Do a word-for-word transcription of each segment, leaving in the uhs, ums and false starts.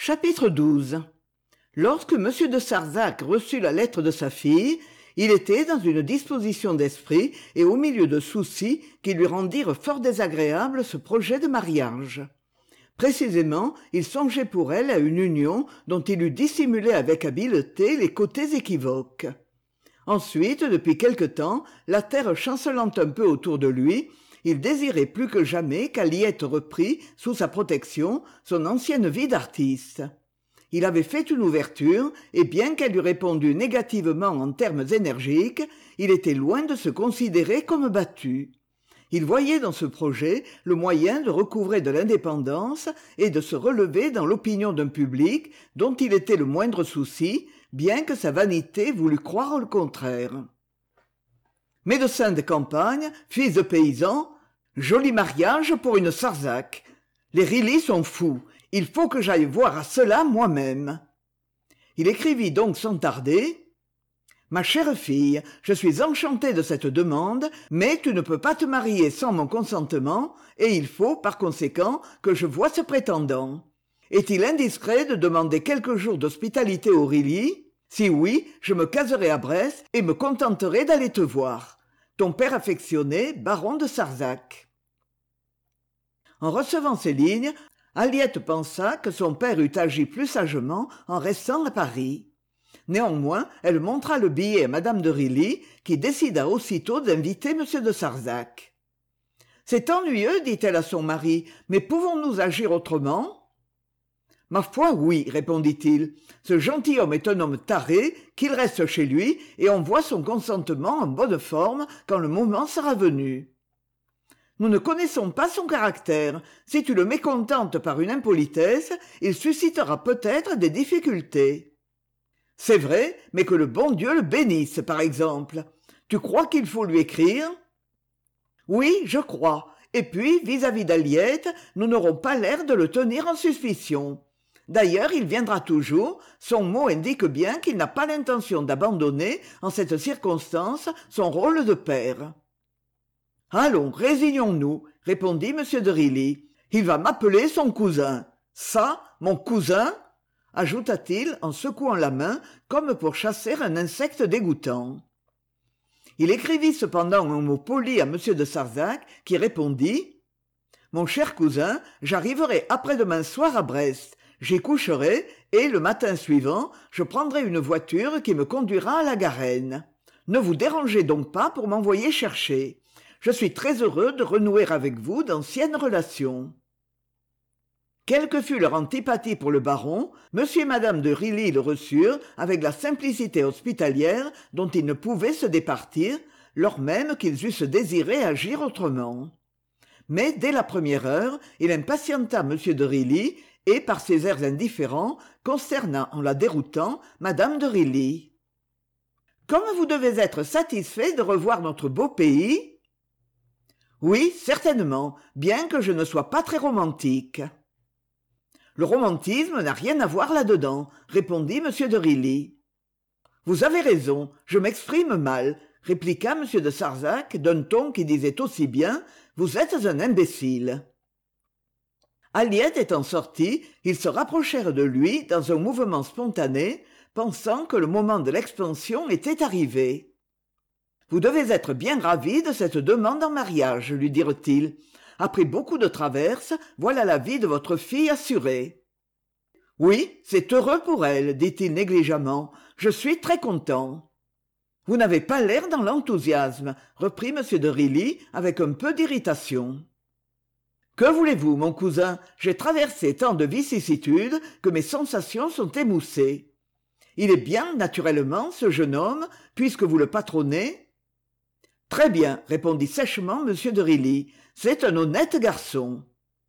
Chapitre douze. Lorsque M. de Sarzeau reçut la lettre de sa fille, il était dans une disposition d'esprit et au milieu de soucis qui lui rendirent fort désagréable ce projet de mariage. Précisément, il songeait pour elle à une union dont il eût dissimulé avec habileté les côtés équivoques. Ensuite, depuis quelque temps, la terre chancelant un peu autour de lui, il désirait plus que jamais qu'Aliette reprît, sous sa protection, son ancienne vie d'artiste. Il avait fait une ouverture, et bien qu'elle eût répondu négativement en termes énergiques, il était loin de se considérer comme battu. Il voyait dans ce projet le moyen de recouvrer de l'indépendance et de se relever dans l'opinion d'un public dont il était le moindre souci, bien que sa vanité voulût croire le contraire. Médecin de campagne, fils de paysan, joli mariage pour une Sarzeau. Les Rilly sont fous, il faut que j'aille voir à cela moi-même. Il écrivit donc sans tarder. Ma chère fille, je suis enchanté de cette demande, mais tu ne peux pas te marier sans mon consentement, et il faut, par conséquent, que je voie ce prétendant. Est-il indiscret de demander quelques jours d'hospitalité aux Rilly? Si oui, je me caserai à Brest et me contenterai d'aller te voir. Ton père affectionné, baron de Sarzeau. En recevant ces lignes, Aliette pensa que son père eût agi plus sagement en restant à Paris. Néanmoins, elle montra le billet à madame de Rilly, qui décida aussitôt d'inviter m de Sarzeau. « C'est ennuyeux, dit-elle à son mari, mais pouvons-nous agir autrement ?»« Ma foi, oui, répondit-il. Ce gentilhomme est un homme taré, qu'il reste chez lui, et on voit son consentement en bonne forme quand le moment sera venu. Nous ne connaissons pas son caractère. Si tu le mécontentes par une impolitesse, il suscitera peut-être des difficultés. C'est vrai, mais que le bon Dieu le bénisse, par exemple. Tu crois qu'il faut lui écrire ? Oui, je crois. Et puis, vis-à-vis d'Aliette, nous n'aurons pas l'air de le tenir en suspicion. D'ailleurs, il viendra toujours, son mot indique bien qu'il n'a pas l'intention d'abandonner, en cette circonstance, son rôle de père. « Allons, résignons-nous, » répondit m de Rilly. « Il va m'appeler son cousin. Ça, mon cousin ?» ajouta-t-il en secouant la main comme pour chasser un insecte dégoûtant. Il écrivit cependant un mot poli à m de Sarzeau qui répondit « Mon cher cousin, j'arriverai après-demain soir à Brest. J'y coucherai et, le matin suivant, je prendrai une voiture qui me conduira à la Garenne. Ne vous dérangez donc pas pour m'envoyer chercher. Je suis très heureux de renouer avec vous d'anciennes relations. » Quelle que fût leur antipathie pour le baron, m et madame de Rilly le reçurent avec la simplicité hospitalière dont ils ne pouvaient se départir, lors même qu'ils eussent désiré agir autrement. Mais dès la première heure, il impatienta m de Rilly et, par ses airs indifférents, consterna en la déroutant madame de Rilly. « Comme vous devez être satisfait de revoir notre beau pays ?»« Oui, certainement, bien que je ne sois pas très romantique. » « Le romantisme n'a rien à voir là-dedans, » répondit m de Rilly. « Vous avez raison, je m'exprime mal, » répliqua m de Sarzeau d'un ton qui disait aussi bien « Vous êtes un imbécile. » Aliette étant sortie, ils se rapprochèrent de lui dans un mouvement spontané, pensant que le moment de l'expansion était arrivé. « Vous devez être bien ravi de cette demande en mariage, » lui dirent-ils. « Après beaucoup de traverses, voilà la vie de votre fille assurée. »« Oui, c'est heureux pour elle, » dit-il négligemment. « Je suis très content. »« Vous n'avez pas l'air dans l'enthousiasme, » reprit m de Rilly avec un peu d'irritation. « Que voulez-vous, mon cousin ? J'ai traversé tant de vicissitudes que mes sensations sont émoussées. Il est bien, naturellement, ce jeune homme, puisque vous le patronnez. » « Très bien, » répondit sèchement m de Rilly. « C'est un honnête garçon. »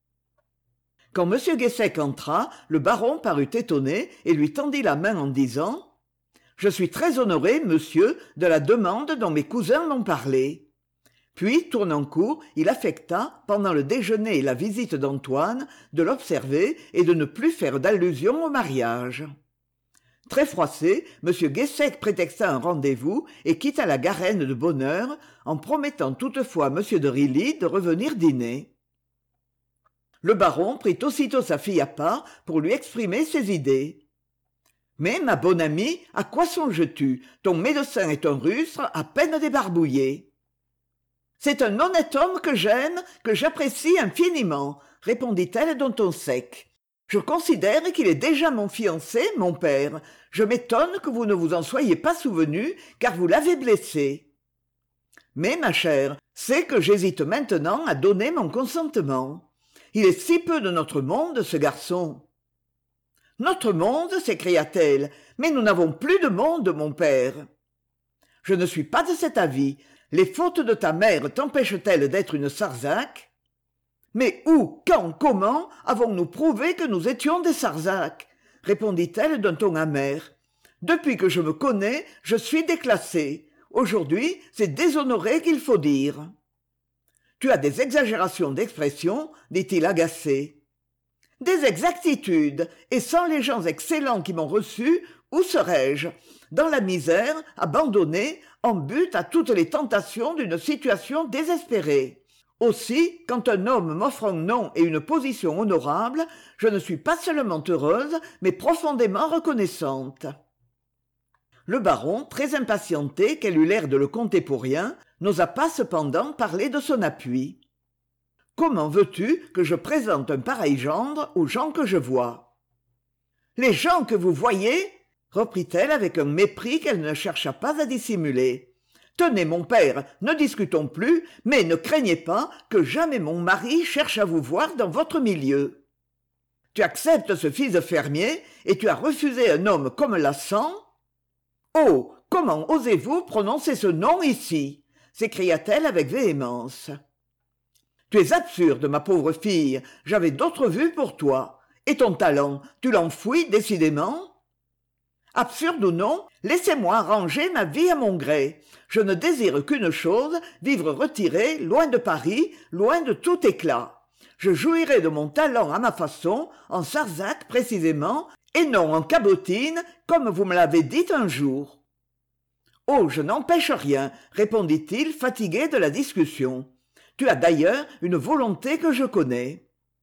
Quand m Guessec entra, le baron parut étonné et lui tendit la main en disant « Je suis très honoré, monsieur, de la demande dont mes cousins m'ont parlé. » Puis, tournant court, il affecta, pendant le déjeuner et la visite d'Antoine, de l'observer et de ne plus faire d'allusion au mariage. Très froissé, m Guessec prétexta un rendez-vous et quitta la Garenne de bonne heure, en promettant toutefois à m de Rilly de revenir dîner. Le baron prit aussitôt sa fille à part pour lui exprimer ses idées. « Mais, ma bonne amie, à quoi songes-tu? Ton médecin est un rustre à peine débarbouillé. »« C'est un honnête homme que j'aime, que j'apprécie infiniment, » répondit-elle d'un ton sec. « Je considère qu'il est déjà mon fiancé, mon père. Je m'étonne que vous ne vous en soyez pas souvenu, car vous l'avez blessé. Mais, ma chère, c'est que j'hésite maintenant à donner mon consentement. Il est si peu de notre monde, ce garçon. »« Notre monde, s'écria-t-elle, mais nous n'avons plus de monde, mon père. »« Je ne suis pas de cet avis. Les fautes de ta mère t'empêchent-elles d'être une Sarzac? Mais où, quand, comment avons-nous prouvé que nous étions des Sarzac? Répondit-elle d'un ton amer. Depuis que je me connais, je suis déclassée. Aujourd'hui, c'est déshonoré qu'il faut dire. Tu as des exagérations d'expression, dit-il agacé. Des exactitudes, et sans les gens excellents qui m'ont reçu, où serais-je? Dans la misère, abandonné, en butte à toutes les tentations d'une situation désespérée. Aussi, quand un homme m'offre un nom et une position honorable, je ne suis pas seulement heureuse, mais profondément reconnaissante. Le baron, très impatienté qu'elle eût l'air de le compter pour rien, n'osa pas cependant parler de son appui. « Comment veux-tu que je présente un pareil gendre aux gens que je vois ?»« Les gens que vous voyez ?» reprit-elle avec un mépris qu'elle ne chercha pas à dissimuler. « Tenez, mon père, ne discutons plus, mais ne craignez pas que jamais mon mari cherche à vous voir dans votre milieu. Tu acceptes ce fils de fermier et tu as refusé un homme comme Lassan ? Oh, comment osez-vous prononcer ce nom ici ?» s'écria-t-elle avec véhémence. « Tu es absurde, ma pauvre fille, j'avais d'autres vues pour toi. Et ton talent, tu l'enfouis décidément ? Absurde ou non, laissez-moi arranger ma vie à mon gré. Je ne désire qu'une chose, vivre retiré, loin de Paris, loin de tout éclat. Je jouirai de mon talent à ma façon, en Sarzac précisément, et non en cabotine, comme vous me l'avez dit un jour. »« Oh, je n'empêche rien, » répondit-il, fatigué de la discussion. « Tu as d'ailleurs une volonté que je connais. »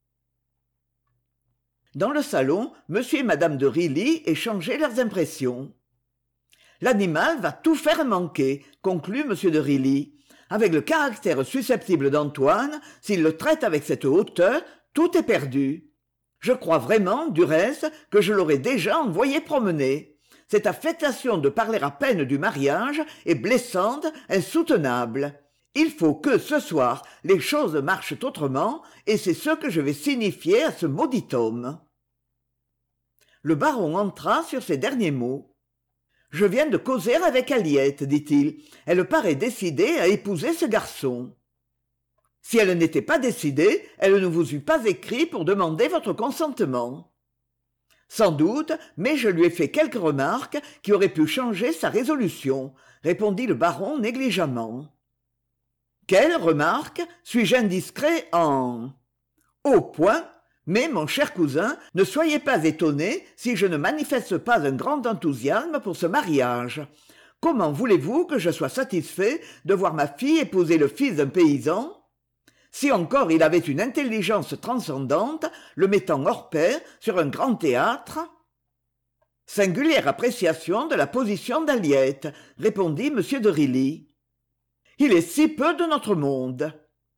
Dans le salon, m et madame de Rilly échangeaient leurs impressions. « L'animal va tout faire manquer, » conclut m de Rilly. « Avec le caractère susceptible d'Antoine, s'il le traite avec cette hauteur, tout est perdu. Je crois vraiment, du reste, que je l'aurais déjà envoyé promener. Cette affectation de parler à peine du mariage est blessante, insoutenable. Il faut que, ce soir, les choses marchent autrement, et c'est ce que je vais signifier à ce maudit homme. » Le baron entra sur ces derniers mots. « Je viens de causer avec Aliette, dit-il. Elle paraît décidée à épouser ce garçon. Si elle n'était pas décidée, elle ne vous eût pas écrit pour demander votre consentement. Sans doute, mais je lui ai fait quelques remarques qui auraient pu changer sa résolution, répondit le baron négligemment. Quelles remarques? Suis-je indiscret en... Au point, mais, mon cher cousin, ne soyez pas étonné si je ne manifeste pas un grand enthousiasme pour ce mariage. Comment voulez-vous que je sois satisfait de voir ma fille épouser le fils d'un paysan? Si encore il avait une intelligence transcendante, le mettant hors pair sur un grand théâtre? Singulière appréciation de la position d'Aliette, répondit m de Rilly. Il est si peu de notre monde.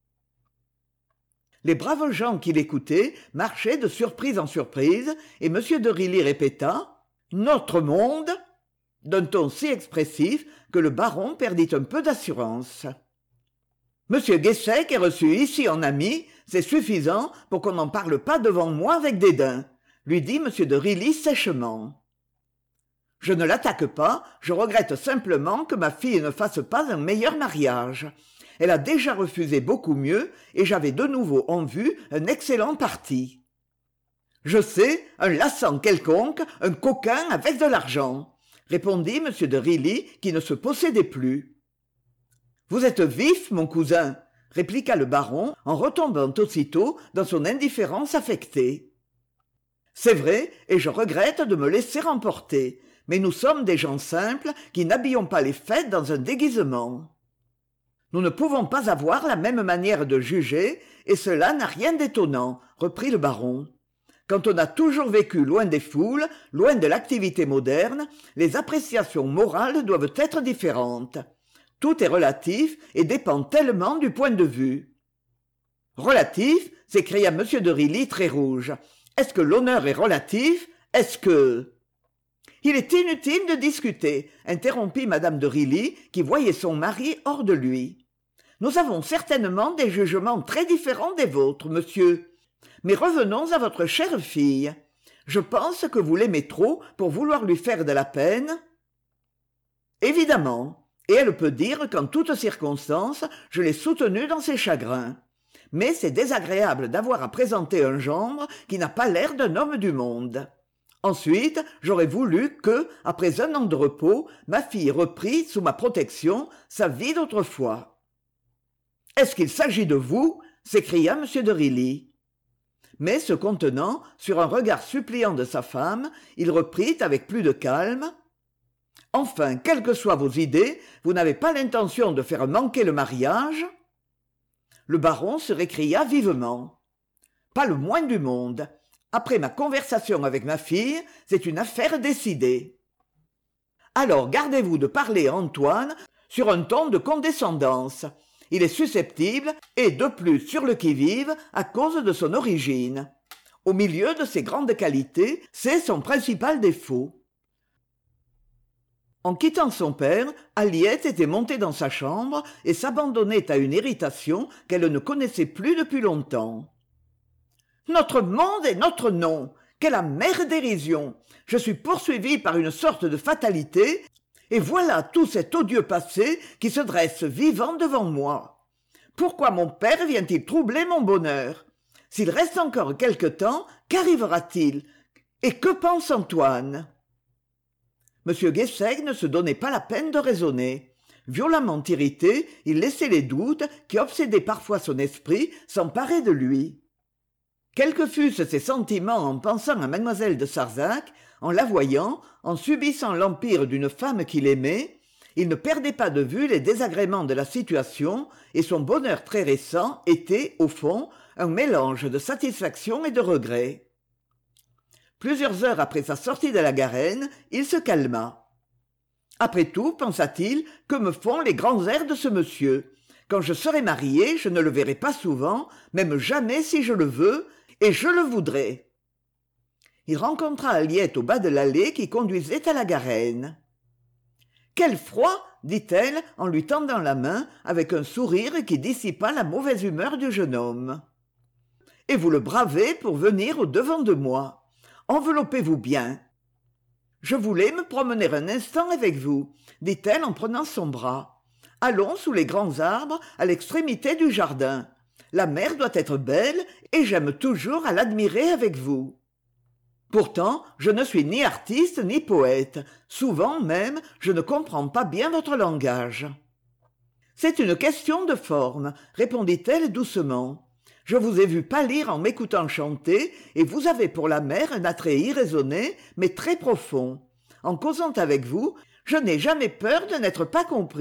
Les braves gens qui l'écoutaient marchaient de surprise en surprise, et m de Rilly répéta « Notre monde ?» d'un ton si expressif que le baron perdit un peu d'assurance. « Monsieur Guessec est reçu ici en ami, c'est suffisant pour qu'on n'en parle pas devant moi avec dédain, » lui dit m de Rilly sèchement. « Je ne l'attaque pas, je regrette simplement que ma fille ne fasse pas un meilleur mariage. Elle a déjà refusé beaucoup mieux, et j'avais de nouveau en vue un excellent parti. Je sais, un lassant quelconque, un coquin avec de l'argent, » répondit m de Rilly, qui ne se possédait plus. « Vous êtes vif, mon cousin, » répliqua le baron, en retombant aussitôt dans son indifférence affectée. « C'est vrai, et je regrette de me laisser emporter, mais nous sommes des gens simples qui n'habillons pas les fêtes dans un déguisement. Nous ne pouvons pas avoir la même manière de juger, et cela n'a rien d'étonnant, reprit le baron. Quand on a toujours vécu loin des foules, loin de l'activité moderne, les appréciations morales doivent être différentes. Tout est relatif et dépend tellement du point de vue. Relatif, s'écria M. de Rilly très rouge. Est-ce que l'honneur est relatif? Est-ce que... Il est inutile de discuter, interrompit Madame de Rilly, qui voyait son mari hors de lui. Nous avons certainement des jugements très différents des vôtres, monsieur. Mais revenons à votre chère fille. Je pense que vous l'aimez trop pour vouloir lui faire de la peine. Évidemment, et elle peut dire qu'en toutes circonstances, je l'ai soutenue dans ses chagrins. Mais c'est désagréable d'avoir à présenter un gendre qui n'a pas l'air d'un homme du monde. Ensuite, j'aurais voulu que, après un an de repos, ma fille reprît, sous ma protection, sa vie d'autrefois. « Est-ce qu'il s'agit de vous ?» s'écria M. de Rilly. Mais se contenant, sur un regard suppliant de sa femme, il reprit avec plus de calme. « Enfin, quelles que soient vos idées, vous n'avez pas l'intention de faire manquer le mariage ?» Le baron se récria vivement. « Pas le moins du monde. Après ma conversation avec ma fille, c'est une affaire décidée. Alors gardez-vous de parler à Antoine sur un ton de condescendance. Il est susceptible et de plus sur le qui-vive à cause de son origine. Au milieu de ses grandes qualités, c'est son principal défaut. » En quittant son père, Aliette était montée dans sa chambre et s'abandonnait à une irritation qu'elle ne connaissait plus depuis longtemps. « Notre monde et notre nom! Quelle amère dérision! Je suis poursuivie par une sorte de fatalité, et voilà tout cet odieux passé qui se dresse vivant devant moi. Pourquoi mon père vient-il troubler mon bonheur? S'il reste encore quelque temps, qu'arrivera-t-il? Et que pense Antoine ?» M. Guessec ne se donnait pas la peine de raisonner. Violemment irrité, il laissait les doutes, qui obsédaient parfois son esprit, s'emparer de lui. Quels que fussent ses sentiments en pensant à Mademoiselle de Sarzec, en la voyant, en subissant l'empire d'une femme qu'il aimait, il ne perdait pas de vue les désagréments de la situation, et son bonheur très récent était, au fond, un mélange de satisfaction et de regret. Plusieurs heures après sa sortie de la Garenne, il se calma. Après tout, pensa-t-il, que me font les grands airs de ce monsieur? Quand je serai marié, je ne le verrai pas souvent, même jamais si je le veux, et je le voudrais. Il rencontra Aliette au bas de l'allée qui conduisait à la Garenne. « Quel froid !» dit-elle en lui tendant la main avec un sourire qui dissipa la mauvaise humeur du jeune homme. « Et vous le bravez pour venir au-devant de moi. Enveloppez-vous bien. »« Je voulais me promener un instant avec vous, » dit-elle en prenant son bras. « Allons sous les grands arbres à l'extrémité du jardin. La mer doit être belle et j'aime toujours à l'admirer avec vous. Pourtant, je ne suis ni artiste ni poète. Souvent même, je ne comprends pas bien votre langage. »« C'est une question de forme, » répondit-elle doucement. « Je vous ai vu pâlir en m'écoutant chanter et vous avez pour la mer un attrait irraisonné mais très profond. En causant avec vous, je n'ai jamais peur de n'être pas comprise. »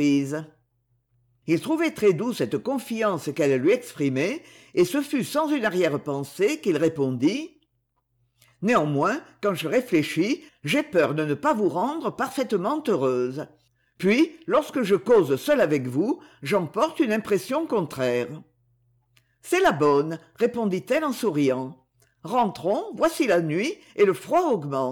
Il trouvait très doux cette confiance qu'elle lui exprimait, et ce fut sans une arrière-pensée qu'il répondit « Néanmoins, quand je réfléchis, j'ai peur de ne pas vous rendre parfaitement heureuse. Puis, lorsque je cause seule avec vous, j'emporte une impression contraire. »« C'est la bonne, » répondit-elle en souriant. « Rentrons, voici la nuit, et le froid augmente. »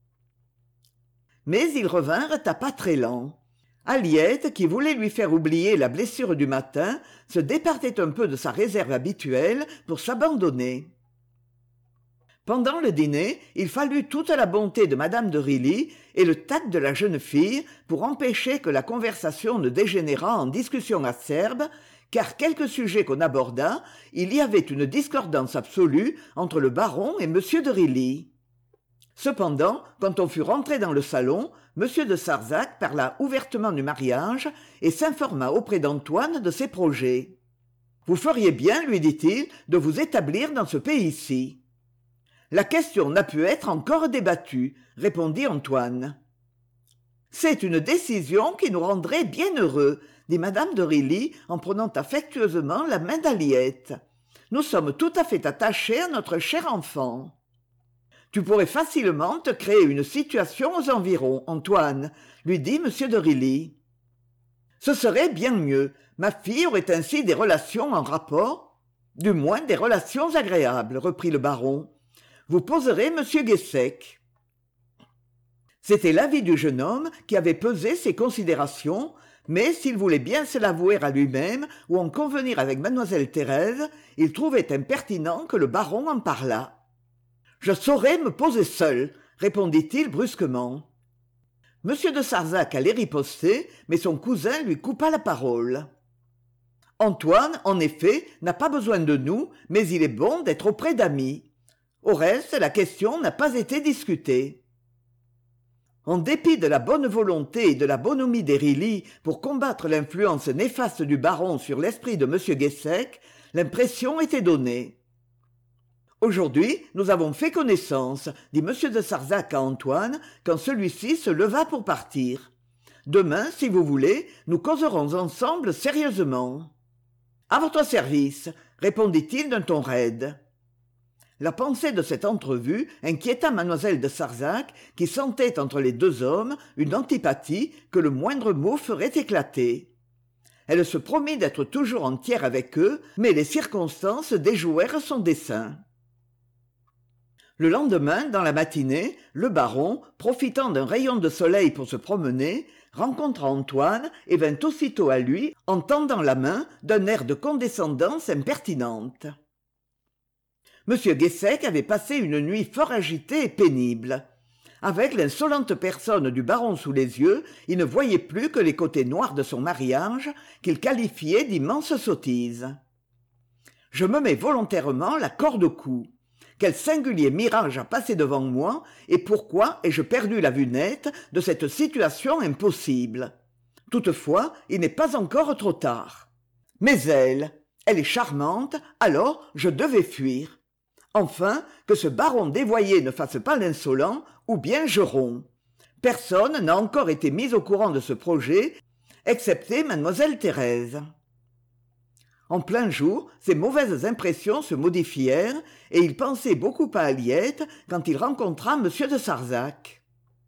Mais ils revinrent à pas très lents. Aliette, qui voulait lui faire oublier la blessure du matin, se départait un peu de sa réserve habituelle pour s'abandonner. Pendant le dîner, il fallut toute la bonté de Madame de Rilly et le tact de la jeune fille pour empêcher que la conversation ne dégénérât en discussion acerbe, car quelque sujet qu'on abordât, il y avait une discordance absolue entre le baron et M. de Rilly. Cependant, quand on fut rentré dans le salon, M. de Sarzec parla ouvertement du mariage et s'informa auprès d'Antoine de ses projets. « Vous feriez bien, lui dit-il, de vous établir dans ce pays-ci. »« La question n'a pu être encore débattue, » répondit Antoine. « C'est une décision qui nous rendrait bien heureux, » dit Madame de Rilly en prenant affectueusement la main d'Aliette. Nous sommes tout à fait attachés à notre cher enfant. Tu pourrais facilement te créer une situation aux environs, Antoine, lui dit M. de Rilly. Ce serait bien mieux. Ma fille aurait ainsi des relations en rapport, du moins des relations agréables, reprit le baron. Vous poserez M. Guessec. C'était l'avis du jeune homme qui avait pesé ses considérations, mais s'il voulait bien se l'avouer à lui-même ou en convenir avec mademoiselle Thérèse, il trouvait impertinent que le baron en parlât. « Je saurai me poser seul, » répondit-il brusquement. Monsieur de Sarzac allait riposter, mais son cousin lui coupa la parole. « Antoine, en effet, n'a pas besoin de nous, mais il est bon d'être auprès d'amis. Au reste, la question n'a pas été discutée. » En dépit de la bonne volonté et de la bonhomie des Rilly pour combattre l'influence néfaste du baron sur l'esprit de M. Guessec, l'impression était donnée. « Aujourd'hui, nous avons fait connaissance, » dit M. de Sarzac à Antoine, quand celui-ci se leva pour partir. « Demain, si vous voulez, nous causerons ensemble sérieusement. »« À votre service, » répondit-il d'un ton raide. La pensée de cette entrevue inquiéta mademoiselle de Sarzac, qui sentait entre les deux hommes une antipathie que le moindre mot ferait éclater. Elle se promit d'être toujours entière avec eux, mais les circonstances déjouèrent son dessein. Le lendemain, dans la matinée, le baron, profitant d'un rayon de soleil pour se promener, rencontra Antoine et vint aussitôt à lui en tendant la main d'un air de condescendance impertinente. M. Guessec avait passé une nuit fort agitée et pénible. Avec l'insolente personne du baron sous les yeux, il ne voyait plus que les côtés noirs de son mariage, qu'il qualifiait d'immense sottise. « Je me mets volontairement la corde au cou. Quel singulier mirage a passé devant moi, et pourquoi ai-je perdu la vue nette de cette situation impossible? Toutefois, il n'est pas encore trop tard. Mais elle, elle est charmante, alors je devais fuir. Enfin, que ce baron dévoyé ne fasse pas l'insolent, ou bien je romps. Personne n'a encore été mis au courant de ce projet, excepté mademoiselle Thérèse. » En plein jour, ses mauvaises impressions se modifièrent, et il pensait beaucoup à Aliette quand il rencontra M. de Sarzac.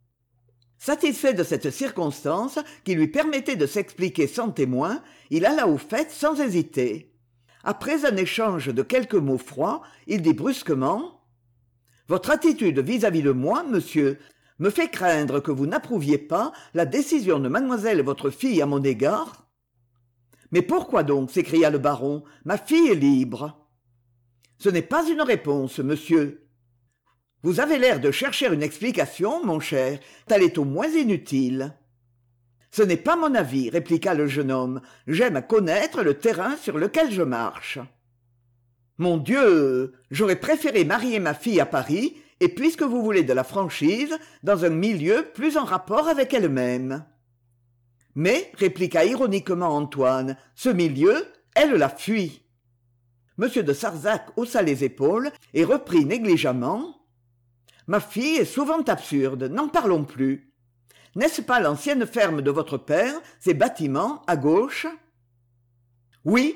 Satisfait de cette circonstance qui lui permettait de s'expliquer sans témoin, il alla au fait sans hésiter. Après un échange de quelques mots froids, il dit brusquement « Votre attitude vis-à-vis de moi, monsieur, me fait craindre que vous n'approuviez pas la décision de mademoiselle votre fille à mon égard. » « Mais pourquoi donc ?» s'écria le baron. « Ma fille est libre. »« Ce n'est pas une réponse, monsieur. Vous avez l'air de chercher une explication, mon cher, elle est au moins inutile. »« Ce n'est pas mon avis, » répliqua le jeune homme. « J'aime à connaître le terrain sur lequel je marche. »« Mon Dieu, j'aurais préféré marier ma fille à Paris, et puisque vous voulez de la franchise, dans un milieu plus en rapport avec elle-même. » Mais, répliqua ironiquement Antoine, ce milieu, elle l'a fui. M. de Sarzac haussa les épaules et reprit négligemment. « Ma fille est souvent absurde, n'en parlons plus. N'est-ce pas l'ancienne ferme de votre père, ces bâtiments, à gauche ?»« Oui, »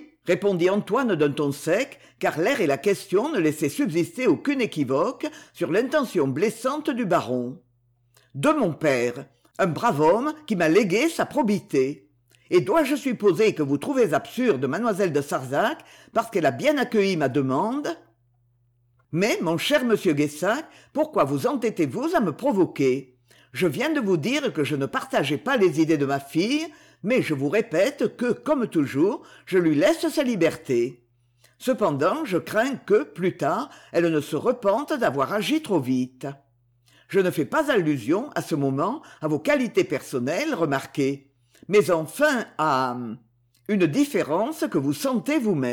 répondit Antoine d'un ton sec, car l'air et la question ne laissaient subsister aucune équivoque sur l'intention blessante du baron. « De mon père. Un brave homme qui m'a légué sa probité. Et dois-je supposer que vous trouvez absurde mademoiselle de Sarzac parce qu'elle a bien accueilli ma demande ? Mais, mon cher monsieur Guessac, pourquoi vous entêtez-vous à me provoquer ? Je viens de vous dire que je ne partageais pas les idées de ma fille, mais je vous répète que, comme toujours, je lui laisse sa liberté. Cependant, je crains que, plus tard, elle ne se repente d'avoir agi trop vite. Je ne fais pas allusion, à ce moment, à vos qualités personnelles, remarquez, mais enfin à une différence que vous sentez vous-même. »«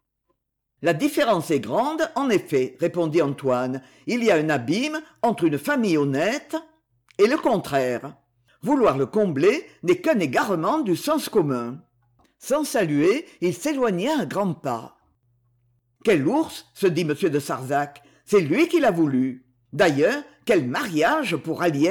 La différence est grande, en effet, » répondit Antoine. « Il y a un abîme entre une famille honnête et le contraire. Vouloir le combler n'est qu'un égarement du sens commun. » Sans saluer, il s'éloigna à grands pas. « Quel ours !» se dit M. de Sarzac. « C'est lui qui l'a voulu. D'ailleurs, quel mariage pour Aliette !»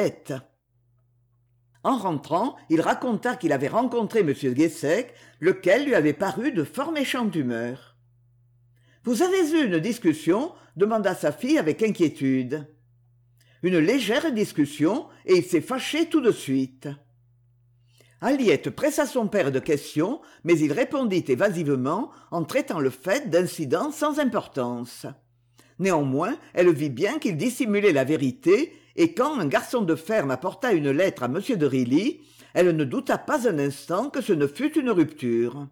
En rentrant, il raconta qu'il avait rencontré M. Guessec, lequel lui avait paru de fort méchante humeur. Vous avez eu une discussion demanda sa fille avec inquiétude. Une légère discussion, et il s'est fâché tout de suite. Aliette pressa son père de questions, mais il répondit évasivement en traitant le fait d'incident sans importance. Néanmoins, elle vit bien qu'il dissimulait la vérité, et quand un garçon de ferme apporta une lettre à m de Rilly, elle ne douta pas un instant que ce ne fût une rupture.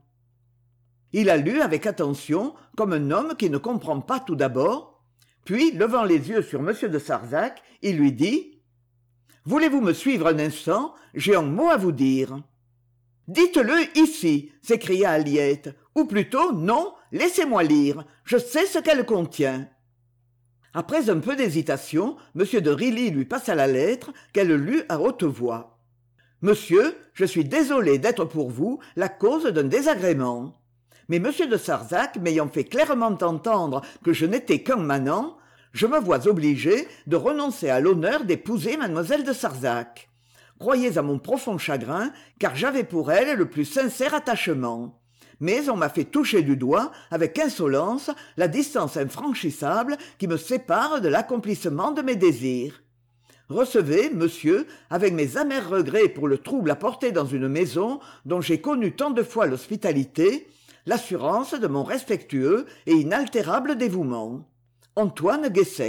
Il la lut avec attention, comme un homme qui ne comprend pas tout d'abord, puis, levant les yeux sur m de Sarzec, il lui dit « Voulez-vous me suivre un instant? J'ai un mot à vous dire. »« Dites-le ici !» s'écria Aliette. « Ou plutôt, non, laissez-moi lire. Je sais ce qu'elle contient. » Après un peu d'hésitation, m de Rilly lui passa la lettre, qu'elle lut à haute voix. « Monsieur, je suis désolé d'être pour vous la cause d'un désagrément. Mais m de Sarzec m'ayant fait clairement entendre que je n'étais qu'un manant, je me vois obligé de renoncer à l'honneur d'épouser mademoiselle de Sarzec. Croyez à mon profond chagrin, car j'avais pour elle le plus sincère attachement. Mais on m'a fait toucher du doigt, avec insolence, la distance infranchissable qui me sépare de l'accomplissement de mes désirs. Recevez, monsieur, avec mes amers regrets pour le trouble apporté dans une maison dont j'ai connu tant de fois l'hospitalité, l'assurance de mon respectueux et inaltérable dévouement. Antoine Guessec. »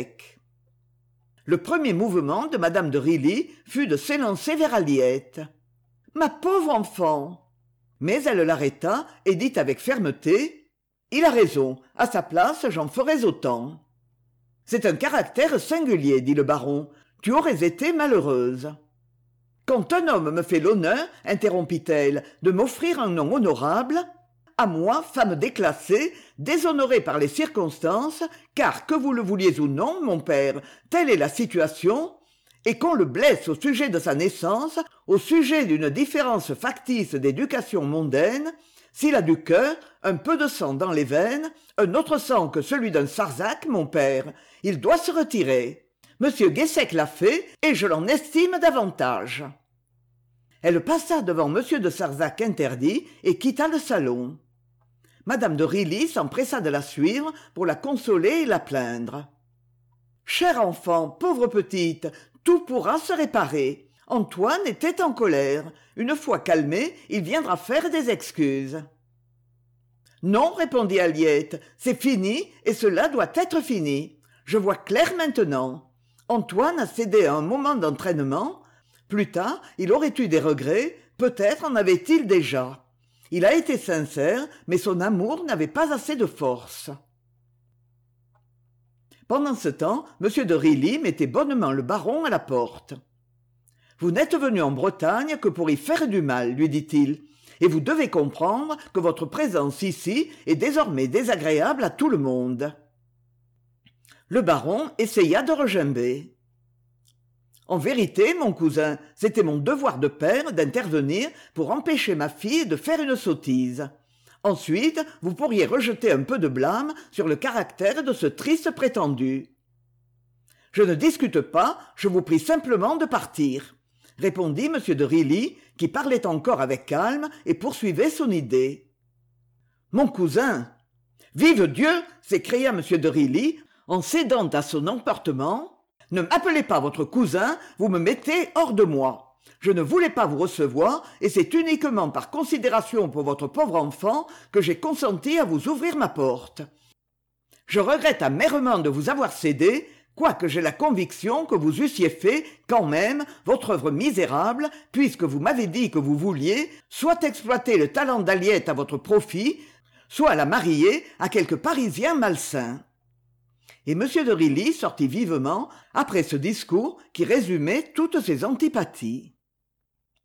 Le premier mouvement de madame de Rilly fut de s'élancer vers Aliette. « Ma pauvre enfant !» Mais elle l'arrêta et dit avec fermeté « Il a raison, à sa place j'en ferais autant. »« C'est un caractère singulier, dit le baron, tu aurais été malheureuse. » « Quand un homme me fait l'honneur, interrompit-elle, de m'offrir un nom honorable, à moi, femme déclassée, déshonorée par les circonstances, car, que vous le vouliez ou non, mon père, telle est la situation, et qu'on le blesse au sujet de sa naissance, au sujet d'une différence factice d'éducation mondaine, s'il a du cœur, un peu de sang dans les veines, un autre sang que celui d'un Sarzec, mon père, il doit se retirer. Monsieur Guessec l'a fait, et je l'en estime davantage. » Elle passa devant m de Sarzec interdit et quitta le salon. Madame de Rilly s'empressa de la suivre pour la consoler et la plaindre. « Chère enfant, pauvre petite, tout pourra se réparer. Antoine était en colère. Une fois calmé, il viendra faire des excuses. »« Non, répondit Aliette, c'est fini et cela doit être fini. Je vois clair maintenant. Antoine a cédé à un moment d'entraînement. Plus tard, il aurait eu des regrets, peut-être en avait-il déjà. Il a été sincère, mais son amour n'avait pas assez de force. » Pendant ce temps, m de Rilly mettait bonnement le baron à la porte. « Vous n'êtes venu en Bretagne que pour y faire du mal, lui dit-il, et vous devez comprendre que votre présence ici est désormais désagréable à tout le monde. » Le baron essaya de regimber. « En vérité, mon cousin, c'était mon devoir de père d'intervenir pour empêcher ma fille de faire une sottise. Ensuite, vous pourriez rejeter un peu de blâme sur le caractère de ce triste prétendu. »« Je ne discute pas, je vous prie simplement de partir, » répondit m de Rilly, qui parlait encore avec calme et poursuivait son idée. « Mon cousin !»« Vive Dieu !» s'écria m de Rilly, en cédant à son emportement. « Ne m'appelez pas votre cousin, vous me mettez hors de moi. Je ne voulais pas vous recevoir, et c'est uniquement par considération pour votre pauvre enfant que j'ai consenti à vous ouvrir ma porte. Je regrette amèrement de vous avoir cédé, quoique j'ai la conviction que vous eussiez fait, quand même, votre œuvre misérable, puisque vous m'avez dit que vous vouliez soit exploiter le talent d'Aliette à votre profit, soit la marier à quelque Parisien malsain. » Et m de Rilly sortit vivement après ce discours qui résumait toutes ses antipathies.